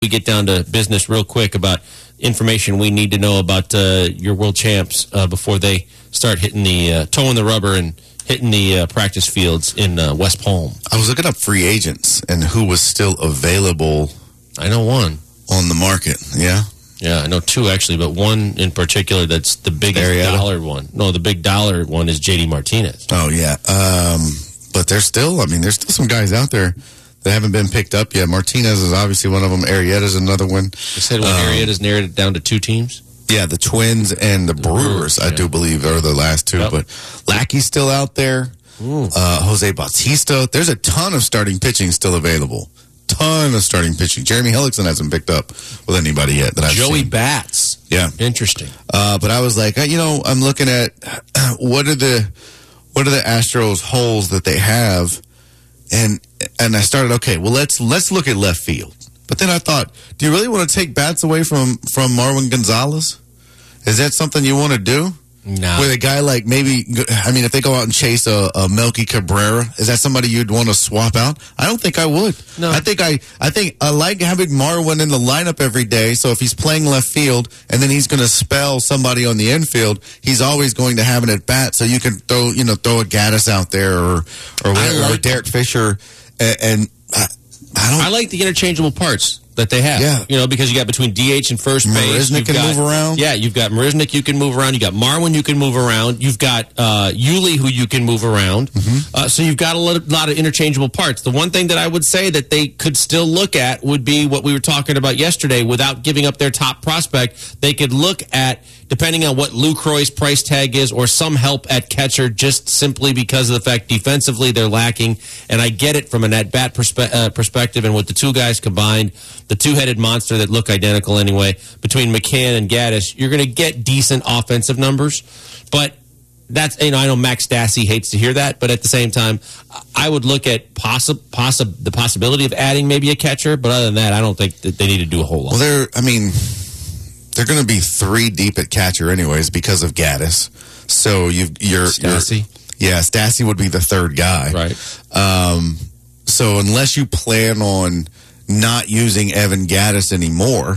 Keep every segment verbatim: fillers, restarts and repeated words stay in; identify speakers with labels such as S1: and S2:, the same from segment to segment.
S1: we get down to business real quick about information we need to know about uh, your world champs uh, before they start hitting the uh, toe in the rubber and hitting the uh, practice fields in uh, West Palm.
S2: I was looking up free agents and who was still available.
S1: I know one
S2: on the market. Yeah,
S1: yeah, I know two actually, but one in particular that's the biggest
S2: Marietta?
S1: dollar one. No, the big dollar one is J D Martinez.
S2: Oh yeah, um, but there's still. I mean, there's still some guys out there that haven't been picked up yet. Martinez is obviously one of them. Arietta's another one.
S1: They said when
S2: um,
S1: Arietta's narrowed it down to two teams.
S2: Yeah, the Twins and the, the Brewers, Brewers I yeah. do believe, are the last two. Yep. But Lackey's still out there. Uh, Jose Bautista. There's a ton of starting pitching still available. Ton of starting pitching. Jeremy Hellickson hasn't picked up with anybody yet that I've
S1: Joey
S2: seen.
S1: Bats.
S2: Yeah.
S1: Interesting.
S2: Uh, but I was like, you know, I'm looking at what are the what are the Astros holes that they have, and and I started, okay, well let's let's look at left field. But then I thought, do you really want to take bats away from from Marwin Gonzalez? Is that something you want to do?
S1: No.
S2: With a guy like maybe, I mean, if they go out and chase a, a Melky Cabrera, is that somebody you'd want to swap out? I don't think I would.
S1: No.
S2: I think I, I think I like having Marwin in the lineup every day. So if he's playing left field and then he's going to spell somebody on the infield, he's always going to have an at bat. So you can throw, you know, throw a Gaddis out there or or, like, or Derek Fisher, and, and I, I don't.
S1: I like the interchangeable parts that they have.
S2: Yeah.
S1: You know, because you got between D H and first base.
S2: Marisnik can
S1: got,
S2: move around.
S1: Yeah, you've got Marisnik you can move around. You got Marwin you can move around. You've got uh, Yuli who you can move around. Mm-hmm. Uh, so you've got a lot, lot of interchangeable parts. The one thing that I would say that they could still look at would be what we were talking about yesterday without giving up their top prospect. They could look at, depending on what Lucroy's price tag is, or some help at catcher, just simply because of the fact defensively they're lacking. And I get it from an at-bat perspe- uh, perspective, and with the two guys combined, the two-headed monster that look identical anyway, between McCann and Gaddis, you're going to get decent offensive numbers. But that's, you know, I know Max Stassi hates to hear that, but at the same time, I would look at possi- possi- the possibility of adding maybe a catcher, but other than that, I don't think that they need to do a whole lot.
S2: Well, they're, I mean, they're going to be three deep at catcher anyways because of Gaddis. So you've, you're...
S1: Stassi?
S2: You're, yeah, Stassi would be the third guy.
S1: Right.
S2: Um, so unless you plan on not using Evan Gaddis anymore,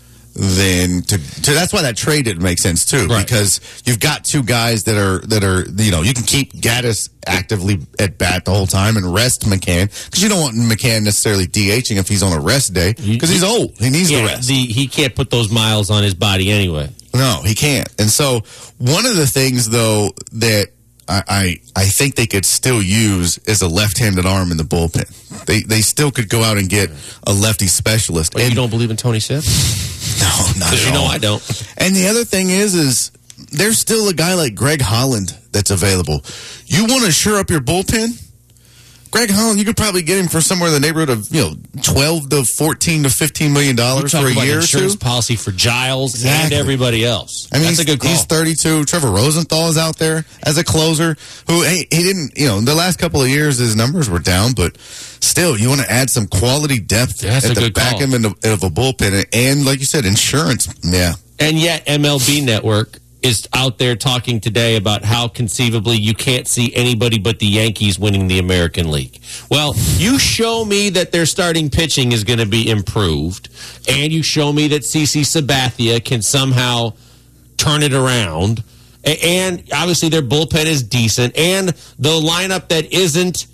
S2: then to, to that's why that trade didn't make sense too,
S1: right.
S2: Because you've got two guys that are that are you know you can keep Gaddis actively at bat the whole time and rest McCann, because you don't want McCann necessarily DHing if he's on a rest day because he's old, he needs
S1: yeah,
S2: the rest.
S1: The, he can't put those miles on his body anyway.
S2: No, he can't. And so one of the things though that I, I I think they could still use is a left-handed arm in the bullpen. They they still could go out and get a lefty specialist.
S1: But
S2: and,
S1: you don't believe in Tony Sipp?
S2: No, not at
S1: you
S2: all.
S1: know I don't.
S2: And the other thing is, is there's still a guy like Greg Holland that's available. You want to shore up your bullpen? Greg Holland, you could probably get him for somewhere in the neighborhood of, you know, twelve to fourteen to fifteen million dollars for a
S1: about
S2: year or
S1: insurance
S2: two.
S1: Policy for Giles
S2: Exactly.
S1: and everybody else.
S2: I mean,
S1: that's
S2: he's,
S1: a good call.
S2: He's thirty-two. Trevor Rosenthal is out there as a closer who, he, he didn't, you know, the last couple of years his numbers were down, but still, you want to add some quality depth
S1: Yeah, that's
S2: at
S1: a
S2: the
S1: good
S2: back
S1: call.
S2: end of, of a bullpen. And like you said, insurance. Yeah.
S1: And yet M L B Network is out there talking today about how conceivably you can't see anybody but the Yankees winning the American League. Well, you show me that their starting pitching is going to be improved, and you show me that CeCe Sabathia can somehow turn it around, and obviously their bullpen is decent, and the lineup that isn't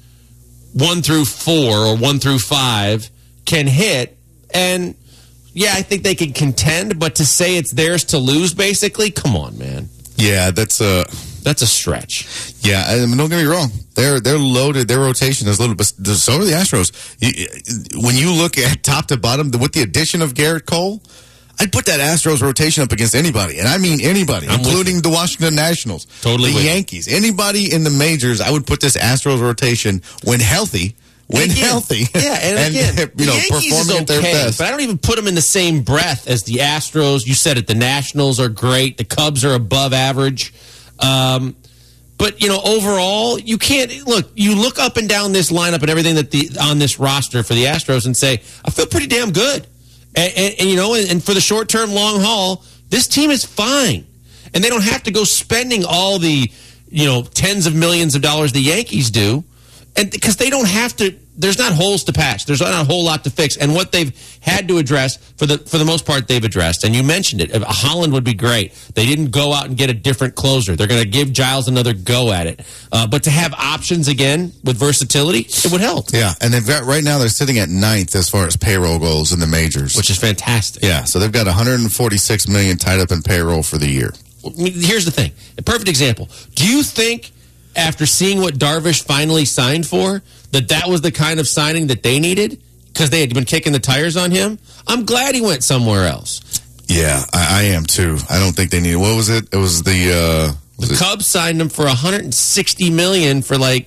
S1: one through four or one through five can hit, and yeah, I think they can contend, but to say it's theirs to lose, basically, come on, man.
S2: Yeah, that's a
S1: that's a stretch.
S2: Yeah, I mean, don't get me wrong. They're they're loaded. Their rotation is loaded, but so are the Astros. You, when you look at top to bottom, with the addition of Garrett Cole, I'd put that Astros rotation up against anybody, and I mean anybody,
S1: I'm
S2: including the Washington Nationals,
S1: Totally
S2: the
S1: with
S2: Yankees, anybody in the majors. I would put this Astros rotation when healthy. When
S1: again,
S2: healthy,
S1: yeah, and,
S2: and
S1: again,
S2: you know,
S1: the Yankees
S2: performing
S1: is
S2: at their
S1: okay,
S2: best.
S1: but I don't even put them in the same breath as the Astros. You said it; the Nationals are great, the Cubs are above average. Um, but you know, overall, you can't look. You look up and down this lineup and everything that the on this roster for the Astros and say, I feel pretty damn good. And, and, and you know, and, and for the short term, long haul, this team is fine, and they don't have to go spending all the you know tens of millions of dollars the Yankees do. And because they don't have to, there's not holes to patch. There's not a whole lot to fix. And what they've had to address, for the for the most part, they've addressed. And you mentioned it. Holland would be great. They didn't go out and get a different closer. They're going to give Giles another go at it. Uh, but to have options again with versatility, it would help.
S2: Yeah, and they've got, right now they're sitting at ninth as far as payroll goes in the majors.
S1: Which is fantastic.
S2: Yeah, so they've got one hundred forty-six million dollars tied up in payroll for the year.
S1: Here's the thing. A perfect example. Do you think, after seeing what Darvish finally signed for, that that was the kind of signing that they needed because they had been kicking the tires on him? I'm glad he went somewhere else.
S2: Yeah, I, I am too. I don't think they needed. What was it? It was the uh, was
S1: the
S2: it?
S1: Cubs signed him for one hundred sixty million dollars for like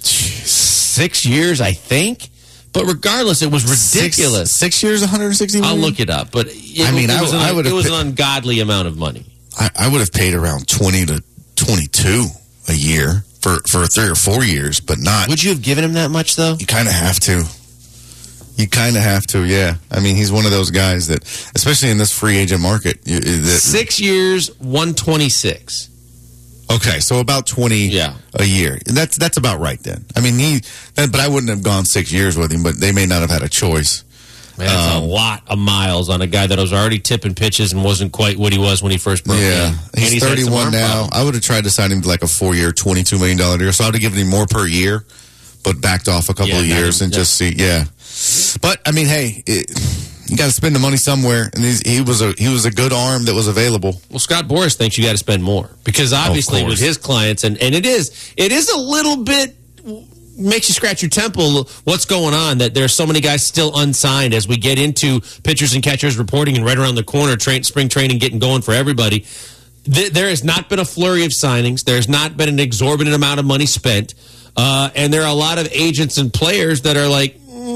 S1: six years, I think. But regardless, it was ridiculous.
S2: Six, six years, one hundred sixty million.
S1: I'll look it up, but it,
S2: I mean,
S1: it was,
S2: I,
S1: an,
S2: I would
S1: it
S2: have
S1: was
S2: pa-
S1: an ungodly amount of money.
S2: I, I would have paid around twenty to twenty-two a year for for three or four years, but not.
S1: Would you have given him that much though?
S2: You kind of have to. You kind of have to, yeah. I mean, he's one of those guys that, especially in this free agent market, you, that,
S1: six years, one twenty-six.
S2: Okay, so about twenty
S1: yeah.
S2: a year. That's that's about right then. I mean, he. But I wouldn't have gone six years with him. But they may not have had a choice.
S1: Man, that's um, a lot of miles on a guy that was already tipping pitches and wasn't quite what he was when he first broke
S2: yeah.
S1: in.
S2: He's,
S1: he's
S2: thirty-one now.
S1: Problem.
S2: I would have tried to sign him to like a four-year, twenty-two million dollars deal. So I would have given him more per year, but backed off a couple
S1: yeah,
S2: of years and yeah. just see. Yeah. But I mean, hey, it, you got to spend the money somewhere, and he's, he was a he was a good arm that was available.
S1: Well, Scott Boras thinks you got to spend more because obviously with his clients, and, and it is it is a little bit makes you scratch your temple. What's going on? That there's so many guys still unsigned as we get into pitchers and catchers reporting, and right around the corner, train, spring training getting going for everybody. Th- there has not been a flurry of signings. There's not been an exorbitant amount of money spent, uh, and there are a lot of agents and players that are like.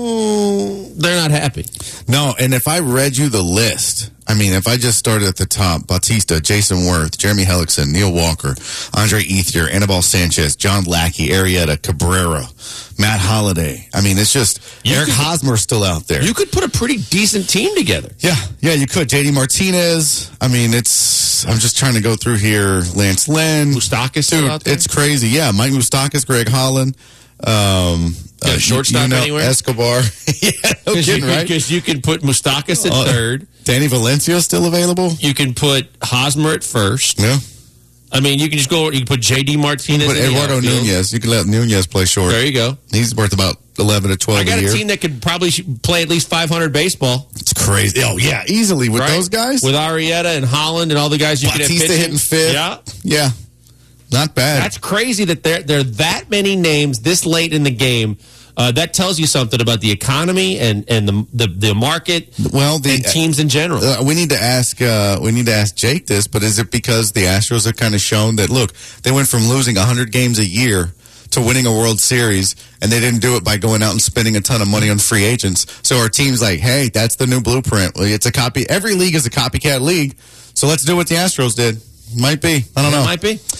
S1: Mm, they're not happy.
S2: No, and if I read you the list, I mean, if I just started at the top, Bautista, Jason Worth, Jeremy Hellickson, Neil Walker, Andre Ethier, Anibal Sanchez, John Lackey, Arrieta, Cabrera, Matt Holliday. I mean, it's just, you Eric could, Hosmer's still out there.
S1: You could put a pretty decent team together.
S2: Yeah, yeah, you could. J D Martinez. I mean, it's, I'm just trying to go through here. Lance Lynn.
S1: Moustakas still out there?
S2: It's crazy. Yeah, Mike Moustakas, Greg Holland. Um,
S1: yeah,
S2: uh,
S1: shortstop
S2: you know,
S1: anywhere?
S2: Escobar. yeah, no kidding,
S1: you,
S2: right?
S1: Because you can put Moustakas at uh, third.
S2: Danny Valencia still available?
S1: You can put Hosmer at first.
S2: Yeah.
S1: I mean, you can just go, you can put J D Martinez.
S2: Put Eduardo Nunez. You can let Nunez play short.
S1: There you go.
S2: He's worth about eleven to twelve
S1: I got
S2: a
S1: a
S2: year.
S1: team that could probably play at least five hundred baseball.
S2: It's crazy. Oh, yeah, easily with
S1: right?
S2: those guys.
S1: With Arrieta and Holland and all the guys you
S2: Bautista
S1: could have
S2: hitting fifth.
S1: Yeah.
S2: Yeah. Not bad.
S1: That's crazy that there, there are that many names this late in the game. Uh, that tells you something about the economy and, and the, the the market
S2: well, the,
S1: and teams in general.
S2: Uh, we need to ask uh, we need to ask Jake this, but is it because the Astros have kind of shown that, look, they went from losing one hundred games a year to winning a World Series, and they didn't do it by going out and spending a ton of money on free agents. So our team's like, hey, that's the new blueprint. It's a copy. Every league is a copycat league, so let's do what the Astros did. Might be. I don't know.
S1: It might be.